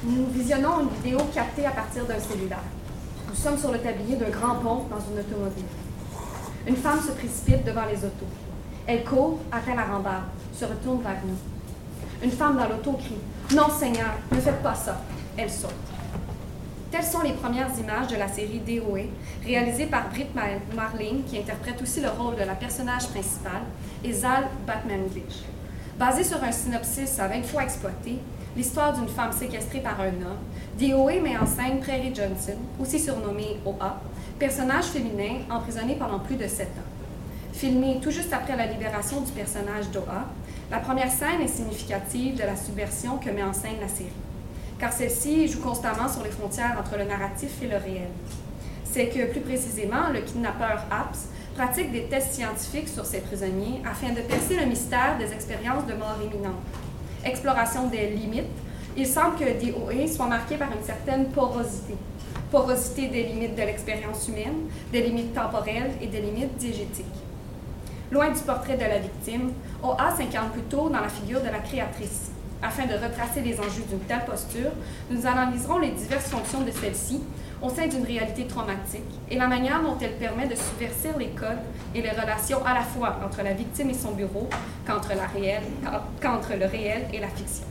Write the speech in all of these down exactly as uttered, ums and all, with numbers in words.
Nous visionnons une vidéo captée à partir d'un cellulaire. Nous sommes sur le tablier d'un grand pont dans une automobile. Une femme se précipite devant les autos. Elle court, atteint la rambarde, se retourne vers nous. Une femme dans l'auto crie « Non, Seigneur, ne faites pas ça !» Elle saute. Telles sont les premières images de la série D O A, réalisée par Brit Marling, qui interprète aussi le rôle de la personnage principale, et Zal Batmanglij. Basée sur un synopsis à vingt fois exploité, l'histoire d'une femme séquestrée par un homme, D O A met en scène Prairie Johnson, aussi surnommée O A, personnage féminin emprisonné pendant plus de sept ans. Filmée tout juste après la libération du personnage d'O A, la première scène est significative de la subversion que met en scène la série, car celle-ci joue constamment sur les frontières entre le narratif et le réel. C'est que, plus précisément, le kidnappeur Apps pratique des tests scientifiques sur ses prisonniers afin de percer le mystère des expériences de mort imminente. Exploration des limites, il semble que D O A soit marqué par une certaine porosité. Porosité des limites de l'expérience humaine, des limites temporelles et des limites diégétiques. Loin du portrait de la victime, O A s'incarne plutôt dans la figure de la créatrice. Afin de retracer les enjeux d'une telle posture, nous analyserons les diverses fonctions de celle-ci au sein d'une réalité traumatique et la manière dont elle permet de subvertir les codes et les relations à la fois entre la victime et son bourreau qu'entre, la réelle, qu'entre le réel et la fiction.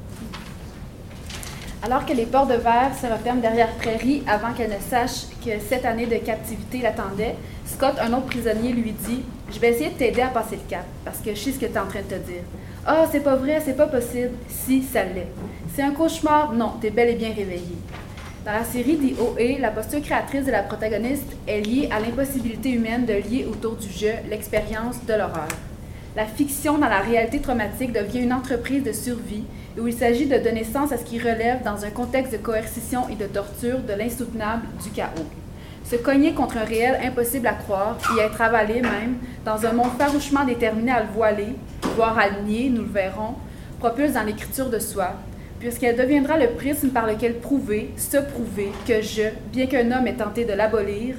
Alors que les portes de verre se referment derrière Prairie avant qu'elle ne sache que cette année de captivité l'attendait, Scott, un autre prisonnier, lui dit « Je vais essayer de t'aider à passer le cap, parce que je sais ce que tu es en train de te dire. »« Ah, oh, c'est pas vrai, c'est pas possible. » « Si, ça l'est. »« C'est un cauchemar. » « Non, t'es bel et bien réveillé. » Dans la série D O A, la posture créatrice de la protagoniste est liée à l'impossibilité humaine de lier autour du jeu l'expérience de l'horreur. La fiction dans la réalité traumatique devient une entreprise de survie où il s'agit de donner sens à ce qui relève dans un contexte de coercition et de torture de l'insoutenable du chaos. Se cogner contre un réel impossible à croire, y être avalé même, dans un monde farouchement déterminé à le voiler, voire à le nier, nous le verrons, propulse dans l'écriture de soi, puisqu'elle deviendra le prisme par lequel prouver, se prouver que je, bien qu'un homme ait tenté de l'abolir,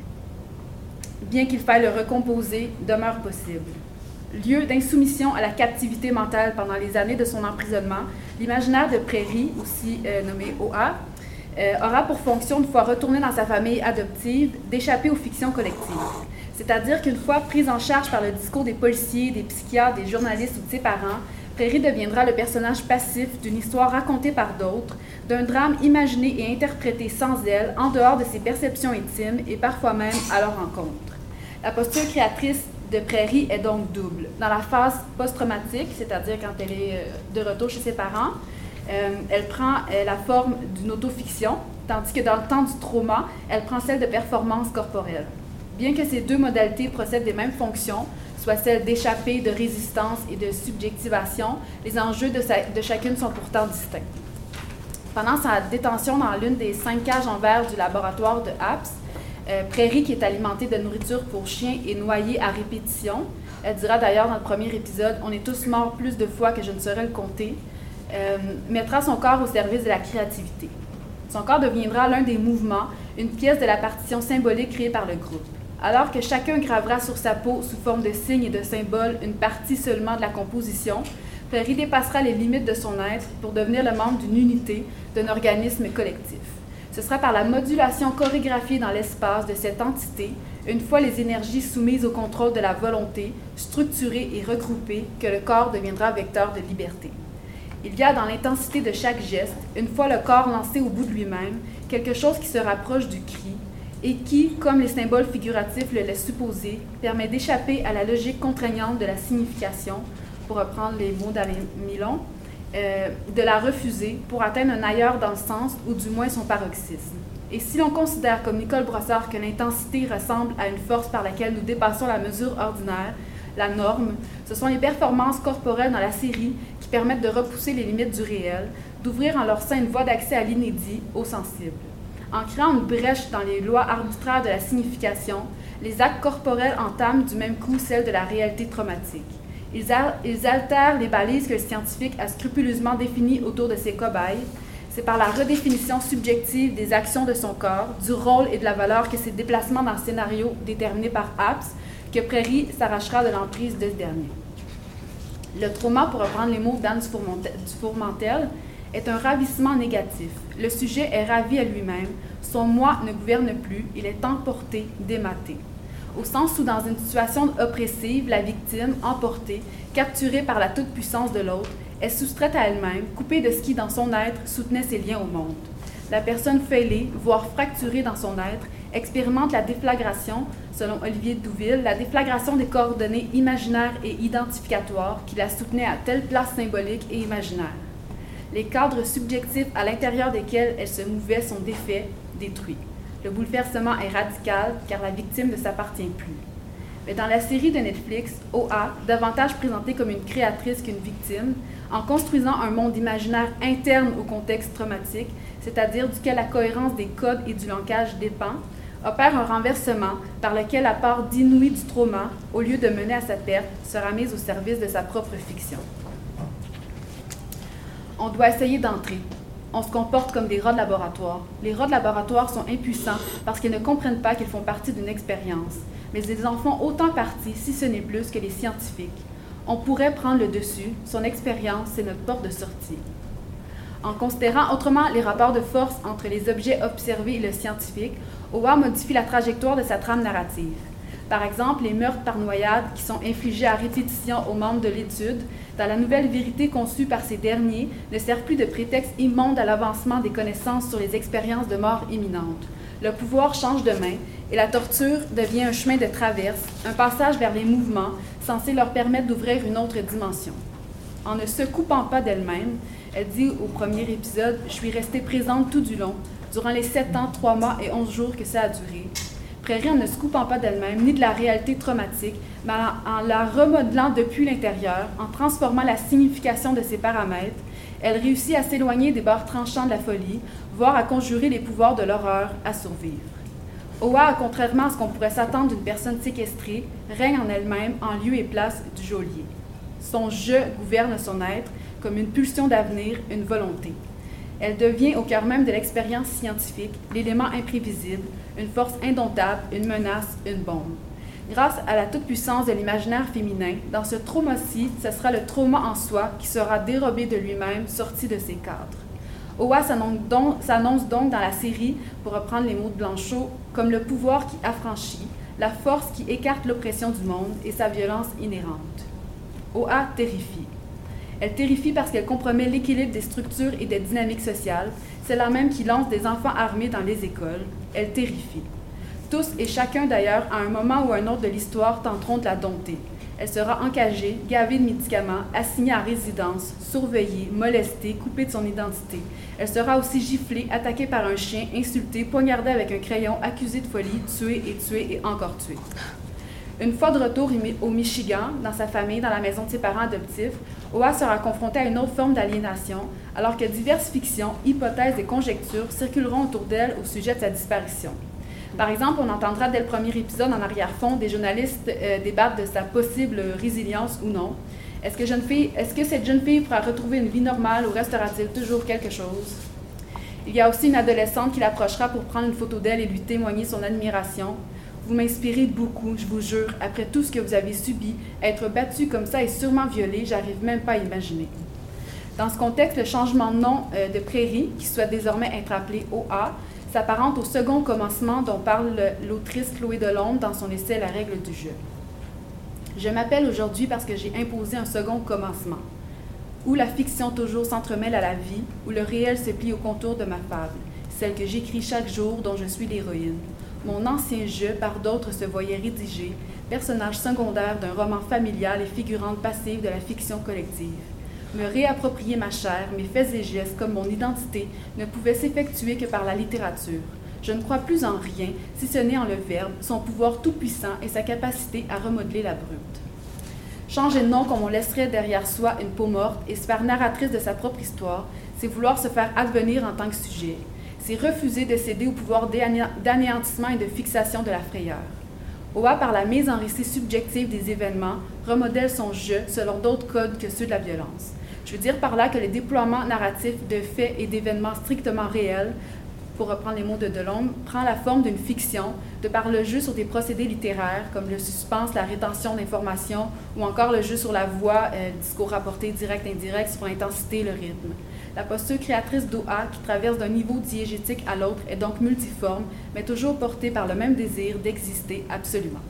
bien qu'il faille le recomposer, demeure possible. Lieu d'insoumission à la captivité mentale pendant les années de son emprisonnement, l'imaginaire de Prairie, aussi euh, nommé O A, euh, aura pour fonction, une fois retourné dans sa famille adoptive, d'échapper aux fictions collectives. C'est-à-dire qu'une fois prise en charge par le discours des policiers, des psychiatres, des journalistes ou de ses parents, Prairie deviendra le personnage passif d'une histoire racontée par d'autres, d'un drame imaginé et interprété sans elle, en dehors de ses perceptions intimes et parfois même à leur rencontre. La posture créatrice de Prairie est donc double. Dans la phase post-traumatique, c'est-à-dire quand elle est de retour chez ses parents, euh, elle prend euh, la forme d'une autofiction, tandis que dans le temps du trauma, elle prend celle de performance corporelle. Bien que ces deux modalités procèdent des mêmes fonctions, soit celles d'échappée, de résistance et de subjectivation, les enjeux de, sa, de chacune sont pourtant distincts. Pendant sa détention dans l'une des cinq cages en verre du laboratoire de Apps, Euh, Prairie, qui est alimentée de nourriture pour chiens, est noyée à répétition. Elle dira d'ailleurs dans le premier épisode « On est tous morts plus de fois que je ne saurais le compter euh, », mettra son corps au service de la créativité. Son corps deviendra l'un des mouvements, une pièce de la partition symbolique créée par le groupe. Alors que chacun gravera sur sa peau, sous forme de signes et de symboles, une partie seulement de la composition, Prairie dépassera les limites de son être pour devenir le membre d'une unité, d'un organisme collectif. Ce sera par la modulation chorégraphiée dans l'espace de cette entité, une fois les énergies soumises au contrôle de la volonté, structurées et regroupées, que le corps deviendra vecteur de liberté. Il y a dans l'intensité de chaque geste, une fois le corps lancé au bout de lui-même, quelque chose qui se rapproche du cri et qui, comme les symboles figuratifs le laissent supposer, permet d'échapper à la logique contraignante de la signification, pour reprendre les mots d'Alain Milon, Euh, de la refuser pour atteindre un ailleurs dans le sens, ou du moins son paroxysme. Et si l'on considère comme Nicole Brossard que l'intensité ressemble à une force par laquelle nous dépassons la mesure ordinaire, la norme, ce sont les performances corporelles dans la série qui permettent de repousser les limites du réel, d'ouvrir en leur sein une voie d'accès à l'inédit, au sensible. En créant une brèche dans les lois arbitraires de la signification, les actes corporels entament du même coup celle de la réalité traumatique. Ils, al- ils altèrent les balises que le scientifique a scrupuleusement définies autour de ses cobayes. C'est par la redéfinition subjective des actions de son corps, du rôle et de la valeur que ses déplacements dans le scénario déterminé par Apps que Prairie s'arrachera de l'emprise de ce dernier. Le trauma, pour reprendre les mots d'Anne Fourmentel, est un ravissement négatif. Le sujet est ravi à lui-même, son moi ne gouverne plus, il est emporté, dématé. Au sens où dans une situation oppressive, la victime, emportée, capturée par la toute-puissance de l'autre, est soustraite à elle-même, coupée de ce qui, dans son être, soutenait ses liens au monde. La personne fêlée, voire fracturée dans son être, expérimente la déflagration, selon Olivier Douville, la déflagration des coordonnées imaginaires et identificatoires qui la soutenaient à telle place symbolique et imaginaire. Les cadres subjectifs à l'intérieur desquels elle se mouvait sont défaits, détruits. Le bouleversement est radical car la victime ne s'appartient plus. Mais dans la série de Netflix, O A, davantage présentée comme une créatrice qu'une victime, en construisant un monde imaginaire interne au contexte traumatique, c'est-à-dire duquel la cohérence des codes et du langage dépend, opère un renversement par lequel la part d'inouï du trauma, au lieu de mener à sa perte, sera mise au service de sa propre fiction. On doit essayer d'entrer. On se comporte comme des rats de laboratoire. Les rats de laboratoire sont impuissants parce qu'ils ne comprennent pas qu'ils font partie d'une expérience, mais ils en font autant partie, si ce n'est plus, que les scientifiques. On pourrait prendre le dessus, son expérience, c'est notre porte de sortie. En considérant autrement les rapports de force entre les objets observés et le scientifique, O A modifie la trajectoire de sa trame narrative. Par exemple, les meurtres par noyade qui sont infligés à répétition aux membres de l'étude, dans la nouvelle vérité conçue par ces derniers, ne servent plus de prétexte immonde à l'avancement des connaissances sur les expériences de mort imminente. Le pouvoir change de main et la torture devient un chemin de traverse, un passage vers les mouvements censé leur permettre d'ouvrir une autre dimension. En ne se coupant pas d'elle-même, elle dit au premier épisode « Je suis restée présente tout du long, durant les sept ans, trois mois et onze jours que ça a duré. » Prairie en ne se coupant pas d'elle-même, ni de la réalité traumatique, mais en, en la remodelant depuis l'intérieur, en transformant la signification de ses paramètres, elle réussit à s'éloigner des bords tranchants de la folie, voire à conjurer les pouvoirs de l'horreur à survivre. O A, contrairement à ce qu'on pourrait s'attendre d'une personne séquestrée, règne en elle-même en lieu et place du geôlier. Son « je » gouverne son être comme une pulsion d'avenir, une volonté. Elle devient au cœur même de l'expérience scientifique, l'élément imprévisible, une force indomptable, une menace, une bombe. Grâce à la toute-puissance de l'imaginaire féminin, dans ce trauma-ci, ce sera le trauma en soi qui sera dérobé de lui-même, sorti de ses cadres. O A s'annonce donc, s'annonce donc dans la série, pour reprendre les mots de Blanchot, comme le pouvoir qui affranchit, la force qui écarte l'oppression du monde et sa violence inhérente. O A terrifie. Elle terrifie parce qu'elle compromet l'équilibre des structures et des dynamiques sociales, celle-là même qui lance des enfants armés dans les écoles. Elle terrifie. Tous et chacun d'ailleurs, à un moment ou à un autre de l'histoire, tenteront de la dompter. Elle sera encagée, gavée de médicaments, assignée à résidence, surveillée, molestée, coupée de son identité. Elle sera aussi giflée, attaquée par un chien, insultée, poignardée avec un crayon, accusée de folie, tuée et tuée et encore tuée. Une fois de retour au Michigan, dans sa famille, dans la maison de ses parents adoptifs, O A sera confrontée à une autre forme d'aliénation, alors que diverses fictions, hypothèses et conjectures circuleront autour d'elle au sujet de sa disparition. Par exemple, on entendra dès le premier épisode en arrière-fond des journalistes euh, débattre de sa possible résilience ou non. Est-ce que, jeune fille, est-ce que cette jeune fille pourra retrouver une vie normale ou restera-t-il toujours quelque chose? Il y a aussi une adolescente qui l'approchera pour prendre une photo d'elle et lui témoigner son admiration. Vous m'inspirez beaucoup, je vous jure, après tout ce que vous avez subi, être battue comme ça et sûrement violée, j'arrive même pas à imaginer. Dans ce contexte, le changement de nom euh, de Prairie, qui souhaite désormais être appelé O A, s'apparente au second commencement dont parle l'autrice Chloé Delhomme dans son essai « La règle du jeu ». Je m'appelle aujourd'hui parce que j'ai imposé un second commencement, où la fiction toujours s'entremêle à la vie, où le réel se plie au contour de ma fable, celle que j'écris chaque jour dont je suis l'héroïne. Mon ancien jeu, par d'autres, se voyait rédigé, personnage secondaire d'un roman familial et figurante passive de la fiction collective. Me réapproprier ma chair, mes faits et gestes comme mon identité ne pouvaient s'effectuer que par la littérature. Je ne crois plus en rien, si ce n'est en le verbe, son pouvoir tout-puissant et sa capacité à remodeler la brute. Changer de nom comme on laisserait derrière soi une peau morte et se faire narratrice de sa propre histoire, c'est vouloir se faire advenir en tant que sujet. C'est refuser de céder au pouvoir d'anéantissement et de fixation de la frayeur. O A, par la mise en récit subjectif des événements, remodèle son jeu selon d'autres codes que ceux de la violence. Je veux dire par là que le déploiement narratif de faits et d'événements strictement réels, pour reprendre les mots de Delhomme, prend la forme d'une fiction de par le jeu sur des procédés littéraires comme le suspense, la rétention d'informations ou encore le jeu sur la voix, euh, discours rapporté direct, indirect, sur l'intensité, le rythme. La posture créatrice d'Oa, qui traverse d'un niveau diégétique à l'autre, est donc multiforme, mais toujours portée par le même désir d'exister absolument.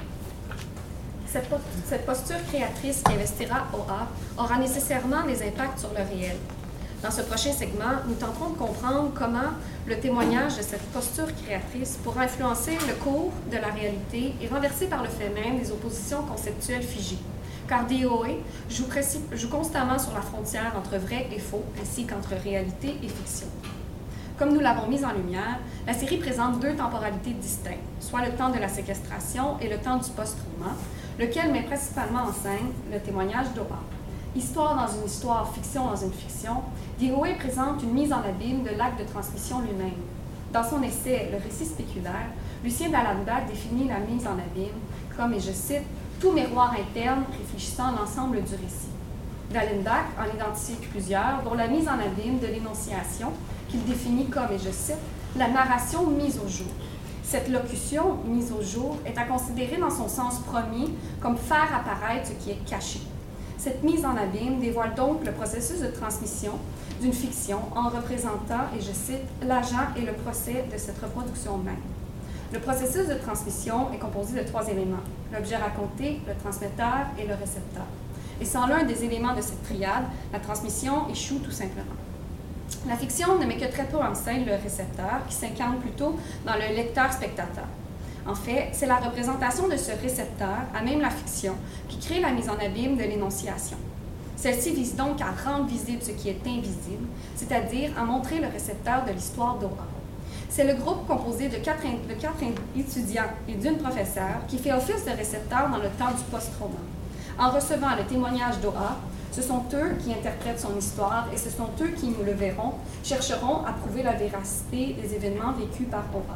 Cette, po cette posture créatrice qu'investira Oa aura nécessairement des impacts sur le réel. Dans ce prochain segment, nous tenterons de comprendre comment le témoignage de cette posture créatrice pourra influencer le cours de la réalité et renverser par le fait même des oppositions conceptuelles figées. Car D O A joue, joue constamment sur la frontière entre vrai et faux, ainsi qu'entre réalité et fiction. Comme nous l'avons mis en lumière, la série présente deux temporalités distinctes, soit le temps de la séquestration et le temps du post-trauma, lequel met principalement en scène le témoignage d'Oa. Histoire dans une histoire, fiction dans une fiction, D O A présente une mise en abîme de l'acte de transmission lui-même. Dans son essai « Le récit spéculaire », Lucien Dallenbach définit la mise en abîme comme, et je cite, « tout miroir interne réfléchissant l'ensemble du récit ». Dallenbach en identifie plusieurs, dont la mise en abîme de l'énonciation, qu'il définit comme, et je cite, « la narration mise au jour ». Cette locution, mise au jour, est à considérer dans son sens premier comme faire apparaître ce qui est caché. Cette mise en abîme dévoile donc le processus de transmission d'une fiction en représentant, et je cite, l'agent et le procès de cette reproduction même. Le processus de transmission est composé de trois éléments, l'objet raconté, le transmetteur et le récepteur. Et sans l'un des éléments de cette triade, la transmission échoue tout simplement. La fiction ne met que très peu en scène le récepteur, qui s'incarne plutôt dans le lecteur-spectateur. En fait, c'est la représentation de ce récepteur, à même la fiction, qui crée la mise en abîme de l'énonciation. Celle-ci vise donc à rendre visible ce qui est invisible, c'est-à-dire à montrer le récepteur de l'histoire d'Oa. C'est le groupe composé de quatre, de quatre étudiants et d'une professeure qui fait office de récepteur dans le temps du post-trauma. En recevant le témoignage d'Oa, ce sont eux qui interprètent son histoire et ce sont eux qui, nous le verrons, chercheront à prouver la véracité des événements vécus par Oa.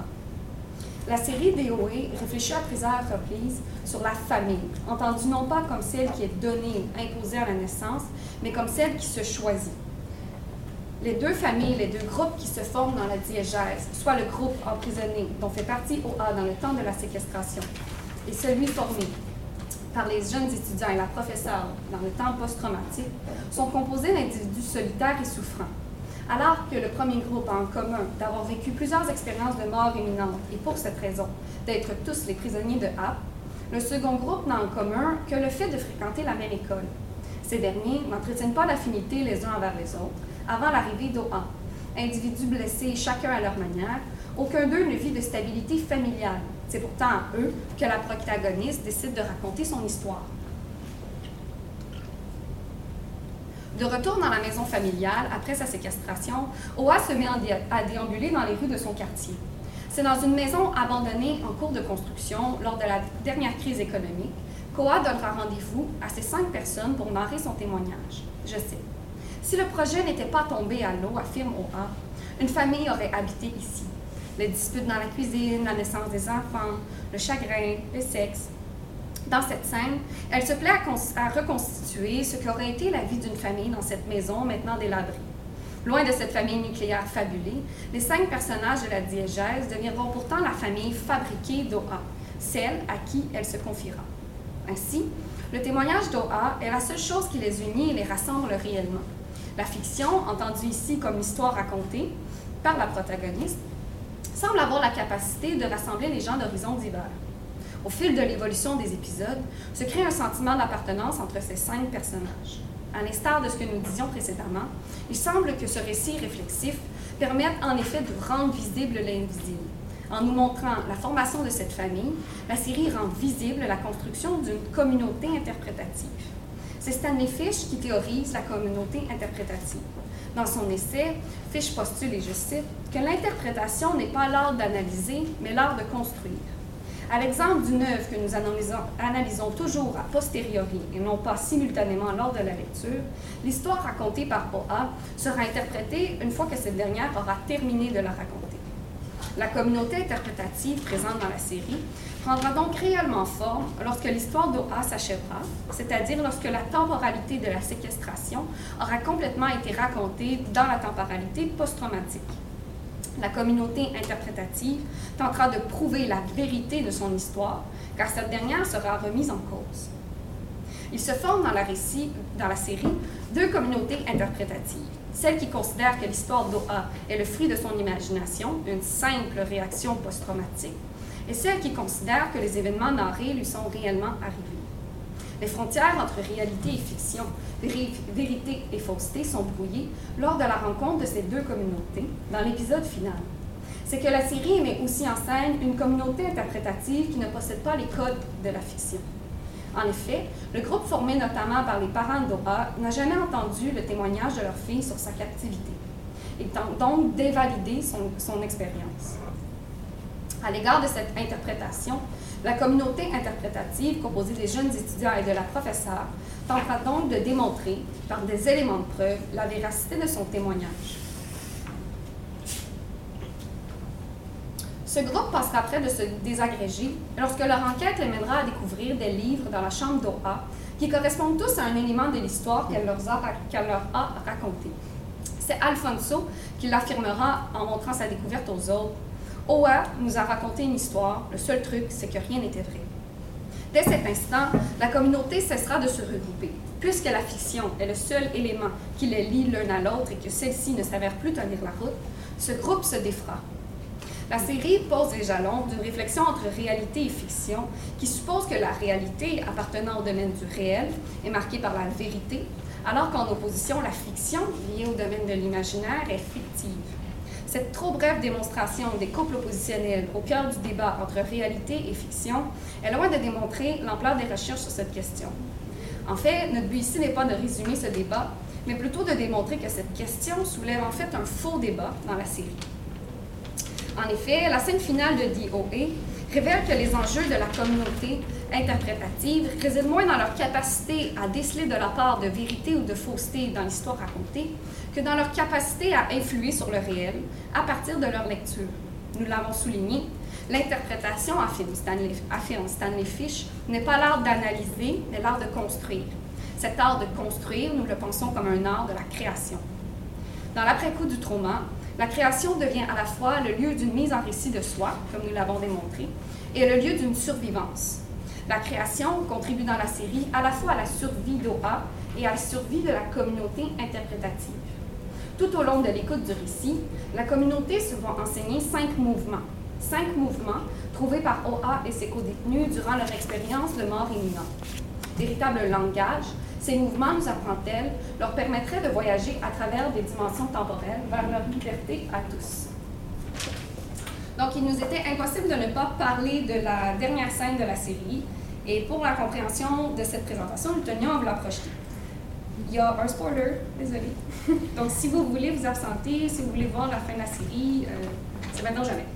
La série D O A réfléchit à plusieurs reprises sur la famille, entendue non pas comme celle qui est donnée, imposée à la naissance, mais comme celle qui se choisit. Les deux familles, les deux groupes qui se forment dans la diégèse, soit le groupe emprisonné dont fait partie Oa dans le temps de la séquestration, et celui formé par les jeunes étudiants et la professeure dans le temps post-traumatique, sont composés d'individus solitaires et souffrants. Alors que le premier groupe a en commun d'avoir vécu plusieurs expériences de mort imminente et pour cette raison d'être tous les prisonniers de A, le second groupe n'a en commun que le fait de fréquenter la même école. Ces derniers n'entretiennent pas d'affinité les uns envers les autres avant l'arrivée d'Oa. Individus blessés chacun à leur manière, aucun d'eux ne vit de stabilité familiale. C'est pourtant à eux que la protagoniste décide de raconter son histoire. De retour dans la maison familiale, après sa séquestration, Oa se met à déambuler dans les rues de son quartier. C'est dans une maison abandonnée en cours de construction lors de la dernière crise économique qu'Oa donnera rendez-vous à ces cinq personnes pour narrer son témoignage. Je cite. « Si le projet n'était pas tombé à l'eau, affirme Oa, une famille aurait habité ici. Les disputes dans la cuisine, la naissance des enfants, le chagrin, le sexe. Dans cette scène, elle se plaît à, à reconstituer ce qu'aurait été la vie d'une famille dans cette maison maintenant délabrée. Loin de cette famille nucléaire fabulée, les cinq personnages de la diégèse deviendront pourtant la famille fabriquée d'Oa, celle à qui elle se confiera. Ainsi, le témoignage d'Oa est la seule chose qui les unit et les rassemble réellement. La fiction, entendue ici comme histoire racontée par la protagoniste, semble avoir la capacité de rassembler les gens d'horizons divers. Au fil de l'évolution des épisodes, se crée un sentiment d'appartenance entre ces cinq personnages. À l'instar de ce que nous disions précédemment, il semble que ce récit réflexif permette en effet de rendre visible l'invisible. En nous montrant la formation de cette famille, la série rend visible la construction d'une communauté interprétative. C'est Stanley Fish qui théorise la communauté interprétative. Dans son essai, Fish postule, et je cite, que l'interprétation n'est pas l'art d'analyser, mais l'art de construire. À l'exemple d'une œuvre que nous analysons, analysons toujours a posteriori et non pas simultanément lors de la lecture, l'histoire racontée par Oa sera interprétée une fois que cette dernière aura terminé de la raconter. La communauté interprétative présente dans la série prendra donc réellement forme lorsque l'histoire d'Oa s'achèvera, c'est-à-dire lorsque la temporalité de la séquestration aura complètement été racontée dans la temporalité post-traumatique. La communauté interprétative tentera de prouver la vérité de son histoire, car cette dernière sera remise en cause. Il se forme dans la, récit, dans la série deux communautés interprétatives, celle qui considère que l'histoire d'Oa est le fruit de son imagination, une simple réaction post-traumatique, et celle qui considère que les événements narrés lui sont réellement arrivés. Les frontières entre réalité et fiction, vérité et fausseté sont brouillées lors de la rencontre de ces deux communautés dans l'épisode final. C'est que la série met aussi en scène une communauté interprétative qui ne possède pas les codes de la fiction. En effet, le groupe formé notamment par les parents d'Oa n'a jamais entendu le témoignage de leur fille sur sa captivité et tente donc d'invalider son, son expérience. À l'égard de cette interprétation, la communauté interprétative, composée des jeunes étudiants et de la professeure, tentera donc de démontrer, par des éléments de preuve, la véracité de son témoignage. Ce groupe passera près de se désagréger lorsque leur enquête les mènera à découvrir des livres dans la chambre d'Oa qui correspondent tous à un élément de l'histoire qu'elle leur, qu'elle leur a raconté. C'est Alfonso qui l'affirmera en montrant sa découverte aux autres. Oa nous a raconté une histoire, le seul truc, c'est que rien n'était vrai. Dès cet instant, la communauté cessera de se regrouper. Puisque la fiction est le seul élément qui les lie l'un à l'autre et que celle-ci ne s'avère plus tenir la route, ce groupe se défera. La série pose les jalons d'une réflexion entre réalité et fiction qui suppose que la réalité appartenant au domaine du réel est marquée par la vérité, alors qu'en opposition, la fiction, liée au domaine de l'imaginaire, est fictive. Cette trop brève démonstration des couples oppositionnels au cœur du débat entre réalité et fiction est loin de démontrer l'ampleur des recherches sur cette question. En fait, notre but ici n'est pas de résumer ce débat, mais plutôt de démontrer que cette question soulève en fait un faux débat dans la série. En effet, la scène finale de D O A révèle que les enjeux de la communauté interprétative résident moins dans leur capacité à déceler de la part de vérité ou de fausseté dans l'histoire racontée que dans leur capacité à influer sur le réel à partir de leur lecture. Nous l'avons souligné, l'interprétation, affirme Stanley, affirme Stanley Fish, n'est pas l'art d'analyser, mais l'art de construire. Cet art de construire, nous le pensons comme un art de la création. Dans l'après-coup du trauma, la création devient à la fois le lieu d'une mise en récit de soi, comme nous l'avons démontré, et le lieu d'une survivance. La création contribue dans la série à la fois à la survie d'Oa et à la survie de la communauté interprétative. Tout au long de l'écoute du récit, la communauté se voit enseigner cinq mouvements. Cinq mouvements trouvés par Oa et ses co-détenus durant leur expérience de mort imminente. Véritable langage, ces mouvements, nous apprend-elle, leur permettraient de voyager à travers des dimensions temporelles vers leur liberté à tous. Donc, il nous était impossible de ne pas parler de la dernière scène de la série, et pour la compréhension de cette présentation, nous tenions à vous la projeter. Il y a un spoiler, désolé. Donc, si vous voulez vous absenter, si vous voulez voir la fin de la série, euh, c'est maintenant jamais.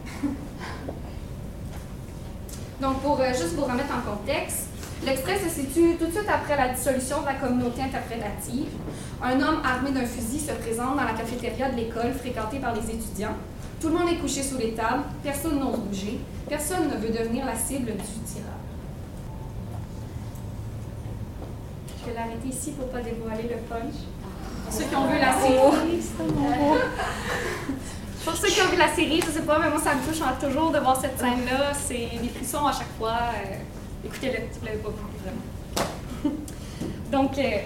Donc, pour euh, juste vous remettre en contexte, l'extrait se situe tout de suite après la dissolution de la communauté interprétative. Un homme armé d'un fusil se présente dans la cafétéria de l'école fréquentée par les étudiants. Tout le monde est couché sous les tables, personne n'ose bouger, personne ne veut devenir la cible du tireur. Je vais l'arrêter ici pour ne pas dévoiler le punch. Pour ceux qui ont vu la série, pour ceux qui ont vu la série, je ne sais pas, mais moi ça me touche toujours de voir cette scène-là. C'est des frissons à chaque fois. Euh, Écoutez-le, si vous ne l'avez pas vu, vraiment. donc, euh,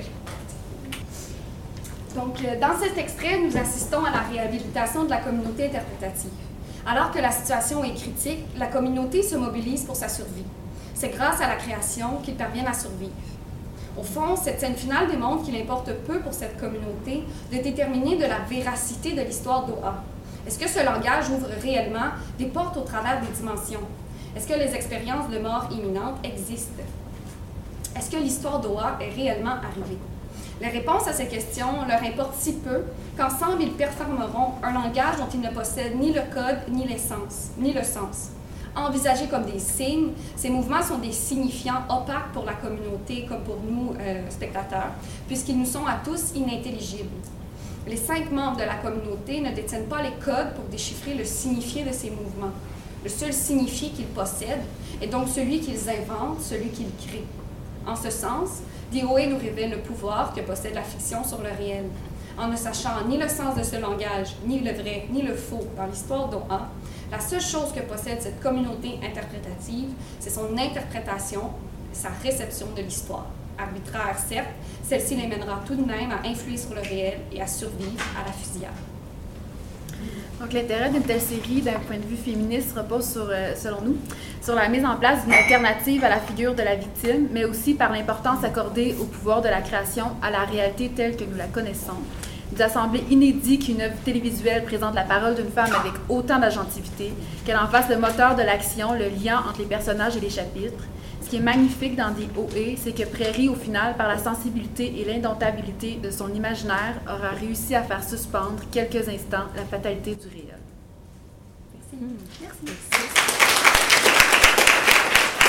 donc euh, dans cet extrait, nous assistons à la réhabilitation de la communauté interprétative. Alors que la situation est critique, la communauté se mobilise pour sa survie. C'est grâce à la création qu'ils parviennent à survivre. Au fond, cette scène finale démontre qu'il importe peu pour cette communauté de déterminer de la véracité de l'histoire d'Oa. Est-ce que ce langage ouvre réellement des portes au travers des dimensions? Est-ce que les expériences de mort imminente existent? Est-ce que l'histoire d'Oa est réellement arrivée? Les réponses à ces questions leur importent si peu qu'ensemble, ils performeront un langage dont ils ne possèdent ni le code, ni l'essence, ni le sens. Envisagés comme des signes, ces mouvements sont des signifiants opaques pour la communauté comme pour nous, euh, spectateurs, puisqu'ils nous sont à tous inintelligibles. Les cinq membres de la communauté ne détiennent pas les codes pour déchiffrer le signifié de ces mouvements. Le seul signifié qu'ils possèdent est donc celui qu'ils inventent, celui qu'ils créent. En ce sens, D O A nous révèle le pouvoir que possède la fiction sur le réel. En ne sachant ni le sens de ce langage, ni le vrai, ni le faux dans l'histoire d'Oa, la seule chose que possède cette communauté interprétative, c'est son interprétation, sa réception de l'histoire. arbitraire certes, celle-ci les mènera tout de même à influer sur le réel et à survivre à la fusillade. Donc, l'intérêt d'une telle série, d'un point de vue féministe, repose sur, euh, selon nous, sur la mise en place d'une alternative à la figure de la victime, mais aussi par l'importance accordée au pouvoir de la création à la réalité telle que nous la connaissons. Il nous a semblé inédit qu'une œuvre télévisuelle présente la parole d'une femme avec autant d'agentivité, qu'elle en fasse le moteur de l'action, le lien entre les personnages et les chapitres. Ce qui est magnifique dans The O A, c'est que Prairie, au final, par la sensibilité et l'indomptabilité de son imaginaire, aura réussi à faire suspendre quelques instants la fatalité du réel. Merci. Merci. Merci.